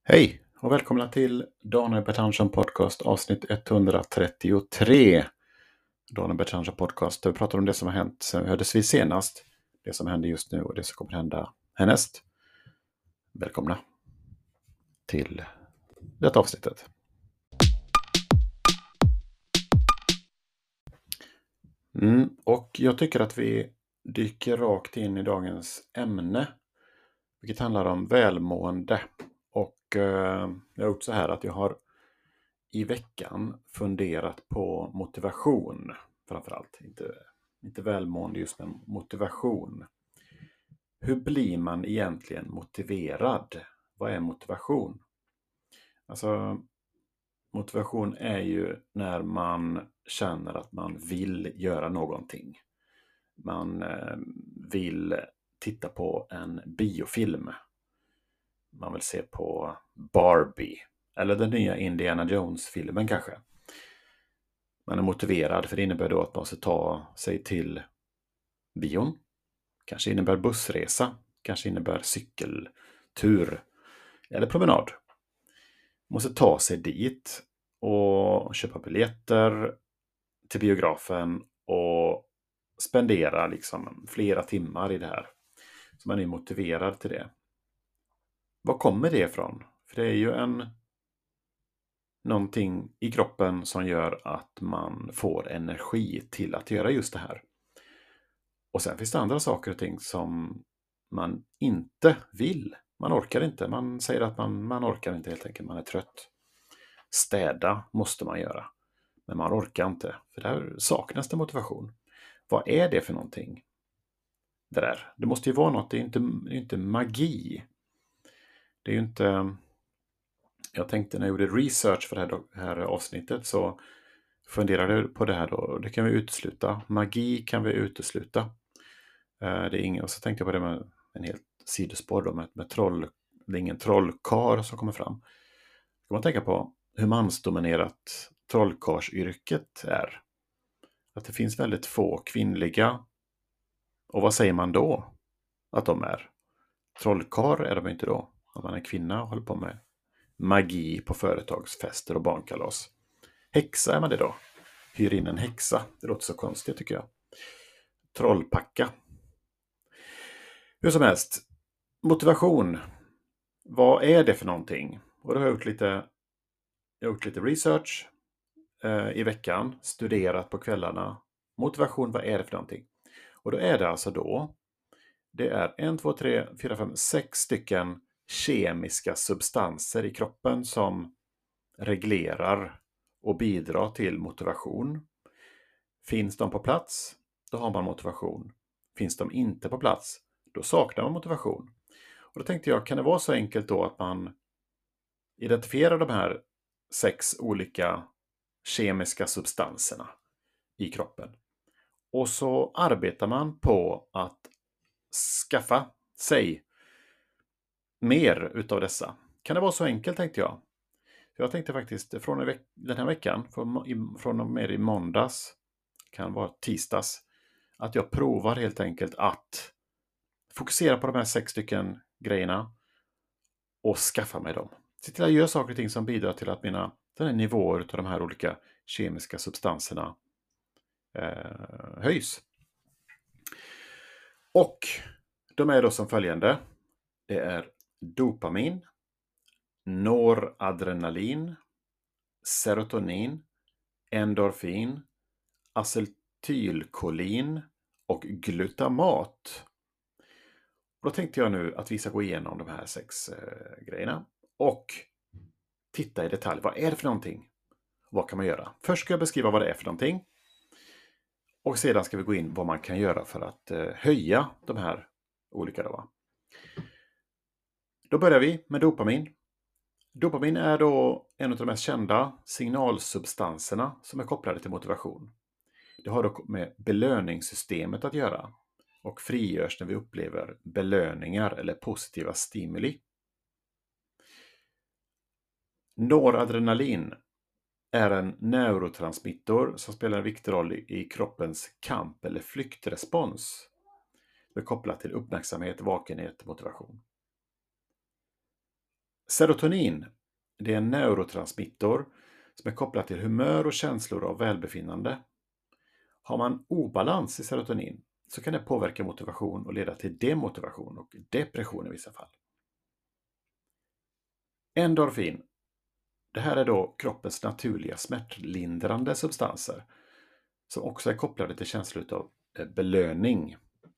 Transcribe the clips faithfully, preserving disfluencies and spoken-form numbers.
Hej och välkomna till Daniel Bertandsson Podcast avsnitt etthundratrettiotre. Daniel Bertandsson Podcast där vi pratar om det som har hänt sen vi hördes vid senast, det som händer just nu och det som kommer hända härnäst. Välkomna till detta avsnittet. Mm, och jag tycker att vi dyker rakt in i dagens ämne, vilket handlar om välmående. Och eh, jag har gjort så här att jag har i veckan funderat på motivation framförallt. Inte, inte välmående just men motivation. Hur blir man egentligen motiverad? Vad är motivation? Alltså motivation är ju när man känner att man vill göra någonting. Man eh, vill titta på en biofilm. Man vill se på Barbie. Eller den nya Indiana Jones-filmen kanske. Man är motiverad för det innebär då att man måste ta sig till bion. Kanske innebär bussresa. Kanske innebär cykeltur. Eller promenad. Man måste ta sig dit och köpa biljetter till biografen och spendera liksom flera timmar i det här. Så man är motiverad till det. Var kommer det ifrån? För det är ju en någonting i kroppen som gör att man får energi till att göra just det här. Och sen finns det andra saker och ting som man inte vill. Man orkar inte. Man säger att man, man orkar inte helt enkelt. Man är trött. Städa måste man göra. Men man orkar inte. För där saknas det motivation. Vad är det för någonting? Det där. Det måste ju vara något. Det är inte, det är inte magi. Det är ju inte... Jag tänkte när jag gjorde research för det här, här avsnittet så funderade jag på det här då. Det kan vi utesluta. Magi kan vi utesluta. Det är ingen, och så tänkte jag på det med en helt sidospår då, med, med troll. Det är ingen trollkar som kommer fram. Då kan man tänka på hur mansdominerat trollkarsyrket är. Att det finns väldigt få kvinnliga. Och vad säger man då att de är? Trollkar är de inte då. Om man är kvinna och håller på med magi på företagsfester och barnkalas. Häxa är man det då. Hyr in en häxa. Det låter så konstigt tycker jag. Trollpacka. Hur som helst. Motivation. Vad är det för någonting? Och då har jag gjort lite, jag har gjort lite research eh, i veckan. Studerat på kvällarna. Motivation, vad är det för någonting? Och då är det alltså då. Det är en, två, tre, fyra, fem, sex stycken kemiska substanser i kroppen som reglerar och bidrar till motivation. Finns de på plats, då har man motivation. Finns de inte på plats, då saknar man motivation. Och då tänkte jag, kan det vara så enkelt då att man identifierar de här sex olika kemiska substanserna i kroppen. Och så arbetar man på att skaffa sig mer utav dessa. Kan det vara så enkelt tänkte jag. Jag tänkte faktiskt från den här veckan, från och med i måndags, kan vara tisdags, att jag provar helt enkelt att fokusera på de här sex stycken grejerna och skaffa mig dem. Se till att göra saker och ting som bidrar till att mina den här nivåer av de här olika kemiska substanserna eh, höjs. Och de är då som följande. Det är dopamin, noradrenalin, serotonin, endorfin, acetylkolin och glutamat. Och då tänkte jag nu att vi ska gå igenom de här sex eh, grejerna och titta i detalj. Vad är det för någonting? Vad kan man göra? Först ska jag beskriva vad det är för någonting. Och sedan ska vi gå in vad man kan göra för att eh, höja de här olika. Då, va? Då börjar vi med dopamin. Dopamin är då en av de mest kända signalsubstanserna som är kopplade till motivation. Det har dock med belöningssystemet att göra och frigörs när vi upplever belöningar eller positiva stimuli. Noradrenalin är en neurotransmitter som spelar en viktig roll i kroppens kamp- eller flyktrespons. Det är kopplat till uppmärksamhet, vakenhet och motivation. Serotonin, det är en neurotransmittor som är kopplad till humör och känslor av välbefinnande. Har man obalans i serotonin så kan det påverka motivation och leda till demotivation och depression i vissa fall. Endorfin, det här är då kroppens naturliga smärtlindrande substanser som också är kopplade till känslor av belöning.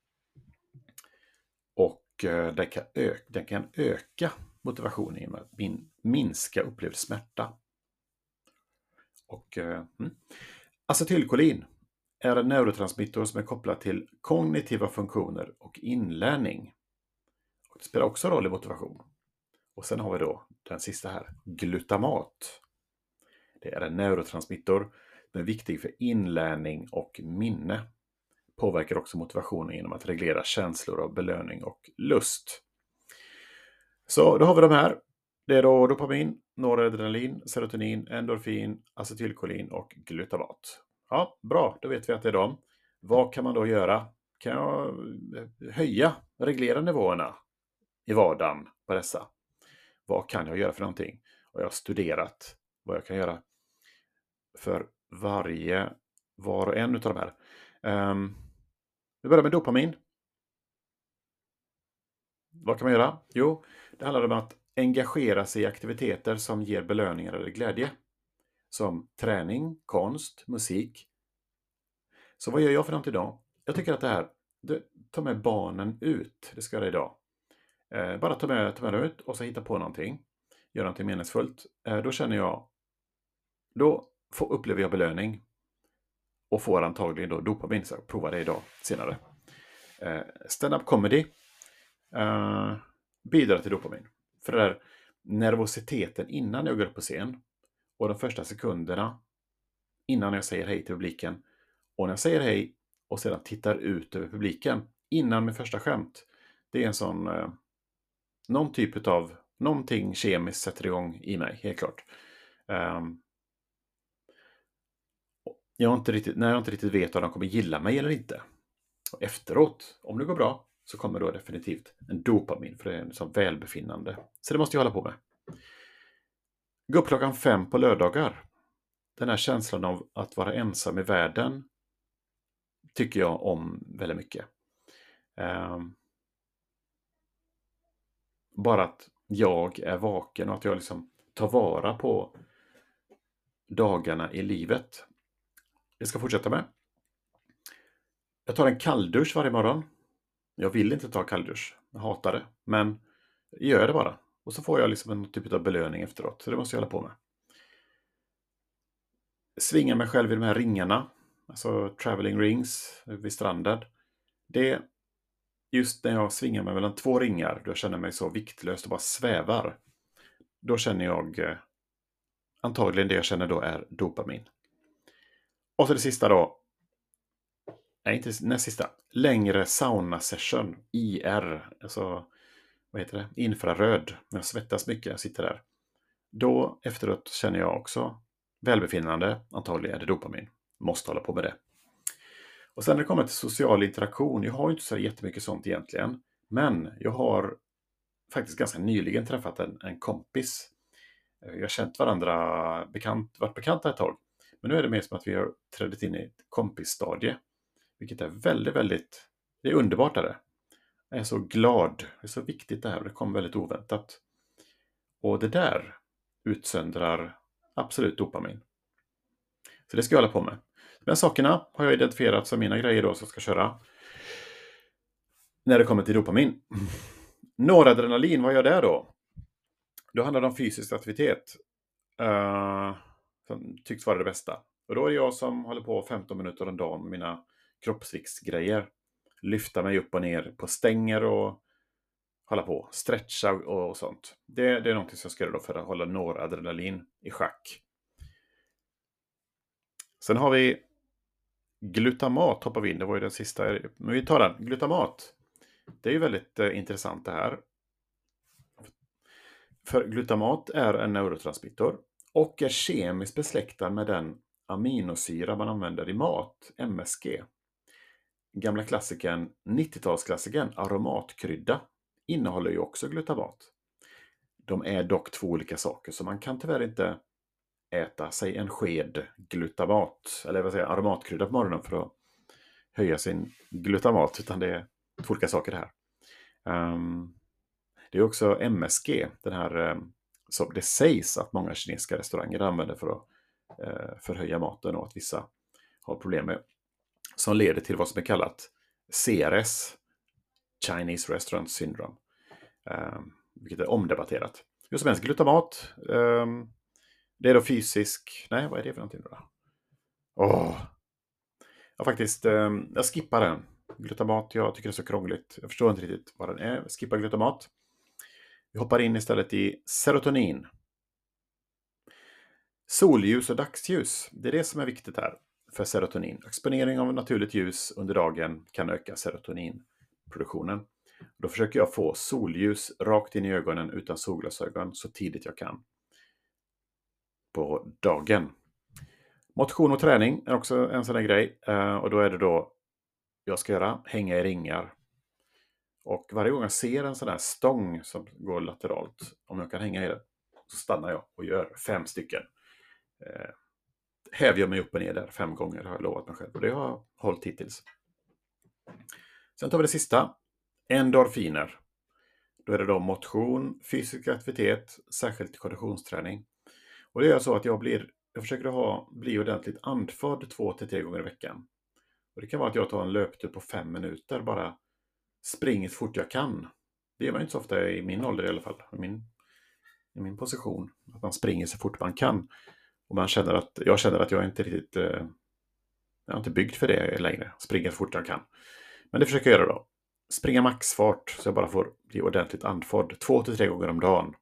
Och den kan, öka, den kan öka motivationen genom att min, minska upplevd smärta. Och mm. acetylkolin är en neurotransmittor som är kopplad till kognitiva funktioner och inlärning. Och det spelar också roll i motivation. Och sen har vi då den sista här, glutamat. Det är en neurotransmittor som är viktig för inlärning och minne. Påverkar också motivationen genom att reglera känslor av belöning och lust. Så då har vi de här. Det är då dopamin, noradrenalin, serotonin, endorfin, acetylkolin och glutamat. Ja, bra. Då vet vi att det är de. Vad kan man då göra? Kan jag höja, reglera nivåerna i vardagen på dessa? Vad kan jag göra för någonting? Och jag har studerat vad jag kan göra för varje, var och en av de här. Um, vi börjar med dopamin. Vad kan man göra? Jo, det handlar om att engagera sig i aktiviteter som ger belöningar eller glädje. Som träning, konst, musik. Så vad gör jag för något idag? Jag tycker att det här, det, ta med barnen ut. Det ska jag göra idag. Eh, bara ta med, ta med dem ut och så hitta på någonting. Göra någonting meningsfullt. Eh, då känner jag, då får, upplever jag belöning. Och får antagligen då dopamin. Så jag provar det idag senare. Eh, stand-up comedy eh, bidrar till dopamin. För det där nervositeten innan jag går upp på scen. Och de första sekunderna innan jag säger hej till publiken. Och när jag säger hej och sedan tittar ut över publiken innan min första skämt. Det är en sån, eh, någon typ av, någonting kemiskt sätter igång i mig, helt klart. Um, jag har inte riktigt, när jag inte riktigt vet om de kommer gilla mig eller inte. Och efteråt, om det går bra, så kommer då definitivt en dopamin, för det är en sån välbefinnande. Så det måste jag hålla på med. Gå upp klockan fem på lördagar. Den här känslan av att vara ensam i världen tycker jag om väldigt mycket. Um, bara att jag är vaken och att jag liksom tar vara på dagarna i livet. Jag ska fortsätta med. Jag tar en kalldusch varje morgon. Jag vill inte ta kalldusch. Jag hatar det. Men jag gör det bara. Och så får jag liksom en typ av belöning efteråt. Så det måste jag hålla på med. Svinga mig själv i de här ringarna. Alltså traveling rings vid stranden. Det just när jag svingar mig mellan två ringar. Då känner jag mig så viktlöst och bara svävar. Då känner jag eh, antagligen det jag känner då är dopamin. Och så det sista då. Nej, inte näst sista. Längre sauna session. I R. Alltså, vad heter det? Infraröd. När jag svettas mycket. Jag sitter där. Då efteråt känner jag också välbefinnande. Antagligen är det dopamin. Måste hålla på med det. Och sen när det kommer till social interaktion. Jag har ju inte så jättemycket sånt egentligen. Men jag har faktiskt ganska nyligen träffat en, en kompis. Jag har känt varandra, bekant, varit bekanta ett tag. Men nu är det mer som att vi har trätt in i ett kompisstadie. Vilket är väldigt, väldigt, det är underbart det. Jag är så glad, det är så viktigt det här och det kom väldigt oväntat. Och det där utsöndrar absolut dopamin. Så det ska jag hålla på med. De här sakerna har jag identifierat som mina grejer då som jag ska köra. När det kommer till dopamin. Noradrenalin, vad gör det då? Då handlar det om fysisk aktivitet. Uh, som tycks vara det bästa. Och då är det jag som håller på femton minuter om dagen med mina kroppsviktsgrejer. Lyfta mig upp och ner på stänger och hålla på. Stretcha och sånt. Det, det är något som jag ska göra då för att hålla noradrenalin i schack. Sen har vi glutamat, hoppar vi in. Det var ju den sista. Men vi tar den. Glutamat. Det är ju väldigt eh, intressant det här. För glutamat är en neurotransmittor och är kemiskt besläktad med den aminosyra man använder i mat, M S G. Gamla klassikern, nittiotalsklassikern, aromatkrydda, innehåller ju också glutamat. de är dock två olika saker. Så man kan tyvärr inte äta sig en sked glutamat, eller vad säger jag, aromatkrydda på morgonen för att höja sin glutamat, utan det är två olika saker här. Um, det är också M S G, den här um, som det sägs att många kinesiska restauranger använder för att uh, förhöja maten, och att vissa har problem med, som leder till vad som är kallat C R S, Chinese Restaurant Syndrome, um, vilket är omdebatterat. Just som helst, glutamat, um, det är då fysisk, nej vad är det för någonting då? Åh, jag faktiskt, um, jag skippar den. Glutamat, jag tycker det är så krångligt. Jag förstår inte riktigt vad den är. Skippa glutamat. Vi hoppar in istället i serotonin. Solljus och dagsljus, det är det som är viktigt här för serotonin. Exponering av naturligt ljus under dagen kan öka serotoninproduktionen. Då försöker jag få solljus rakt in i ögonen utan solglasögon så tidigt jag kan på dagen. Motion och träning är också en sån där grej. Och då är det då jag ska göra hänga i ringar. Och varje gång jag ser en sån här stång som går lateralt, om jag kan hänga i det, så stannar jag och gör fem stycken. Eh, häver jag mig upp och ner där fem gånger, har jag lovat mig själv. Och det har jag hållit hittills. Sen tar vi det sista. Endorfiner. Då är det då motion, fysisk aktivitet, särskilt konditionsträning. Och det är så att jag blir, jag försöker ha, bli ordentligt andfådd två till tre gånger i veckan. Och det kan vara att jag tar en löptur på fem minuter, bara springer så fort jag kan. Det gör man inte så ofta i min ålder i alla fall, i min, i min position. Att man springer så fort man kan. Och man känner att, jag känner att jag inte riktigt, eh, jag är inte byggd för det längre. Springa så fort jag kan. Men det försöker jag göra då. Springa maxfart så jag bara får bli ordentligt andfådd. Två till tre gånger om dagen.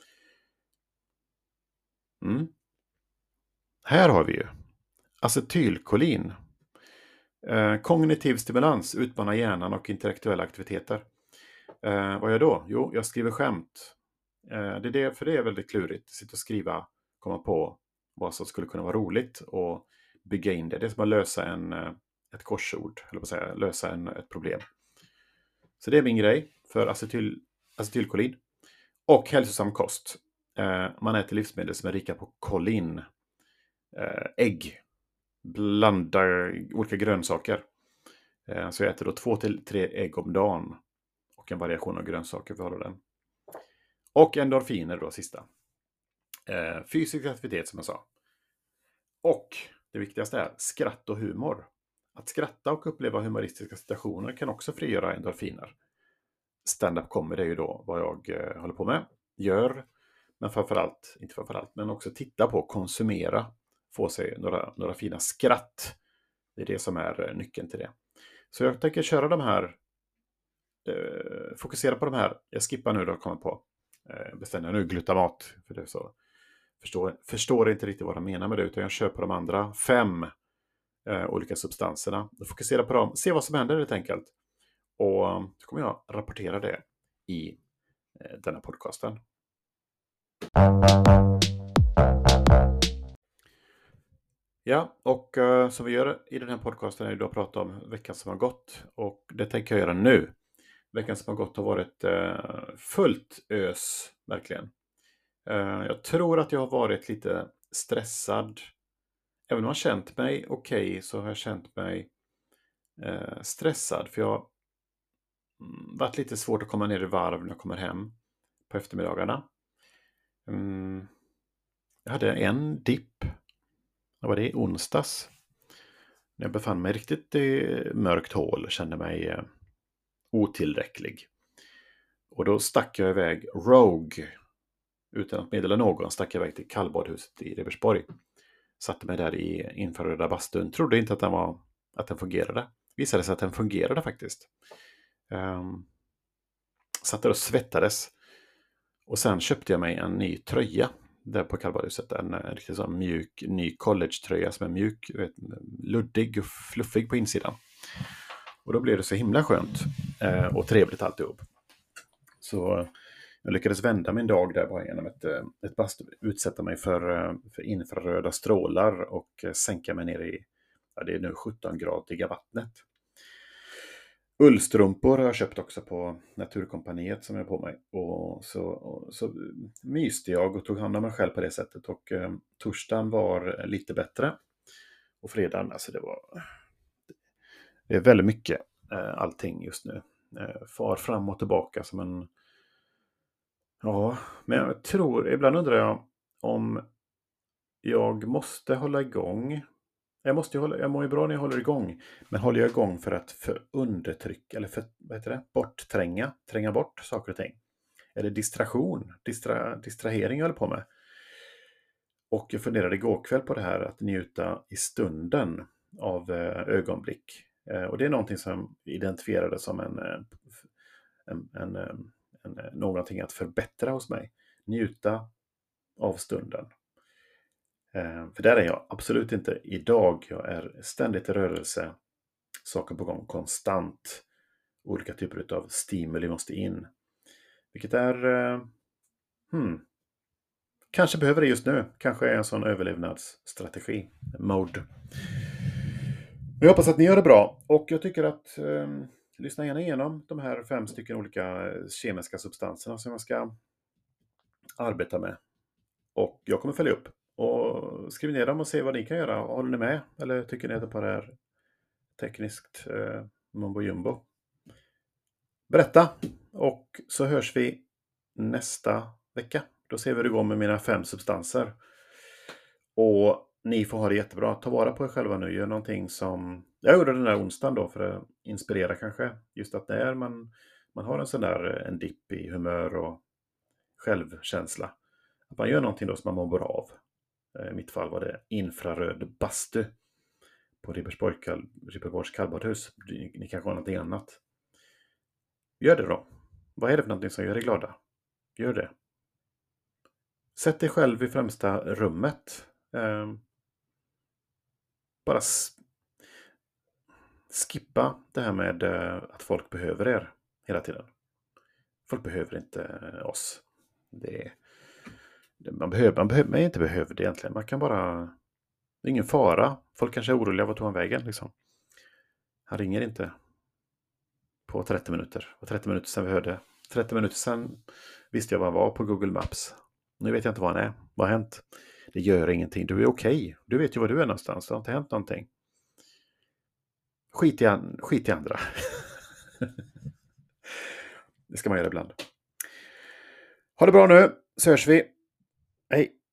Mm. Här har vi ju acetylkolin. Eh, kognitiv stimulans, utmanar hjärnan och intellektuella aktiviteter. Eh, vad gör jag då? Jo, jag skriver skämt. Eh, det är det, för det är väldigt klurigt. Sitta och skriva, komma på vad som skulle kunna vara roligt och bygga in det. Det är som att lösa en, ett korsord, eller vad säga, lösa en, ett problem. Så det är min grej för acetyl, acetylkolin. Och hälsosam kost. Eh, man äter livsmedel som är rika på kolin. Eh, ägg. Blandar olika grönsaker. Eh, så jag äter då två till tre ägg om dagen. Och en variation av grönsaker för att hålla den. Och endorfiner då, sista. Eh, fysisk aktivitet som jag sa. Och det viktigaste är skratt och humor. Att skratta och uppleva humoristiska situationer kan också frigöra endorfiner. Stand-up comedy är ju då vad jag eh, håller på med. Gör, men framförallt, inte framförallt, men också titta på, konsumera. Få sig några, några fina skratt. Det är det som är nyckeln till det. Så jag tänker köra de här, eh, fokusera på de här. Jag skippar nu då och kommer på. Eh, bestämmer nu glutamat, för det är så. Förstår, förstår inte riktigt vad de menar med det, utan jag kör på de andra fem eh, olika substanserna. Fokusera på dem, se vad som händer helt enkelt. Och så kommer jag rapportera det i eh, denna podcasten. Ja, och uh, som vi gör i den här podcasten är det då att prata om veckan som har gått. Och det tänker jag göra nu. Veckan som har gått har varit uh, fullt ös, verkligen. Uh, jag tror att jag har varit lite stressad. Även om jag har känt mig okej okay, så har jag känt mig uh, stressad. För jag har mm, varit lite svårt att komma ner i varv när jag kommer hem på eftermiddagarna. Um, jag hade en dipp. Det var det i onsdags. När jag befann mig riktigt i mörkt hål och kände mig eh, otillräcklig. Och då stack jag iväg rogue. Utan att meddela någon stack jag iväg till kallbadhuset i Ribersborg. Satte mig där i infraröda bastun. Trodde inte att den, var, att den fungerade. Visade sig att den fungerade faktiskt. Um, satt där och svettades. Och sen köpte jag mig en ny tröja. Där på kallbadhuset, en, en riktigt sån mjuk ny college-tröja som är mjuk, vet, luddig och fluffig på insidan. Och då blev det så himla skönt eh, och trevligt alltihop. Så jag lyckades vända min dag där bara genom ett, ett bastu, utsätta mig för, för infraröda strålar och sänka mig ner i, ja, det är nu sjutton-gradiga vattnet. Ullstrumpor har jag köpt också på Naturkompaniet som jag har på mig. Och så, och så myste jag och tog hand om mig själv på det sättet. Och eh, torsdagen var lite bättre. Och fredagen, alltså det var... Det är väldigt mycket eh, allting just nu. Eh, far fram och tillbaka som en... Ja, men jag tror... Ibland undrar jag om jag måste hålla igång. Jag, måste ju hålla, jag mår ju bra när jag håller igång. Men håller jag igång för att för undertrycka, eller för, vad heter det? Borttränga, tränga bort saker och ting. Eller distraktion, distra, distrahering jag håller på med. Och jag funderade igår kväll på det här att njuta i stunden av eh, ögonblick. Eh, och det är någonting som identifierades som en, eh, en, en, en, en, någonting att förbättra hos mig. Njuta av stunden. Eh, för där är jag absolut inte idag. Jag är ständigt i rörelse. Saker på gång konstant. Olika typer av stimuli måste in. Vilket är... Eh, hmm, kanske behöver det just nu. Kanske är en sån överlevnadsstrategi. Mode. Jag hoppas att ni gör det bra. Och jag tycker att... Eh, lyssna gärna igenom de här fem stycken olika kemiska substanserna som jag ska arbeta med. Och jag kommer följa upp. Och skriv ner dem och se vad ni kan göra. Håller ni med? Eller tycker ni att det bara är tekniskt eh, mumbo jumbo? Berätta. Och så hörs vi nästa vecka. Då ser vi hur det går med mina fem substanser. Och ni får ha det jättebra. Ta vara på er själva nu. Gör någonting som... Jag gjorde den där onsdagen då för att inspirera kanske. Just att när man, man har en sån där en dipp i humör och självkänsla. Att man gör någonting då som man mår bra av. I mitt fall var det infraröd bastu på Ribersborgs kallbadhus. Ni, ni kanske har någonting annat. Gör det då. Vad är det för någonting som gör er glada? Gör det. Sätt dig själv i främsta rummet. Eh, bara s- skippa det här med eh, att folk behöver er hela tiden. Folk behöver inte eh, oss. Det, det, man, behöver, man, behöver, man är inte behövd egentligen. Man kan bara... Det är ingen fara. Folk kanske är oroliga. Vad tog han vägen? Liksom. Han ringer inte på trettio minuter. Det var trettio minuter sedan vi hörde. trettio minuter sedan visste jag var han var på Google Maps. Nu vet jag inte var han är. Vad har hänt? Det gör ingenting. Du är okej. Du vet ju var du är någonstans. Det har inte hänt någonting. Skit i, an- skit i andra. Det ska man göra ibland. Ha det bra nu. Så hörs vi. Hej.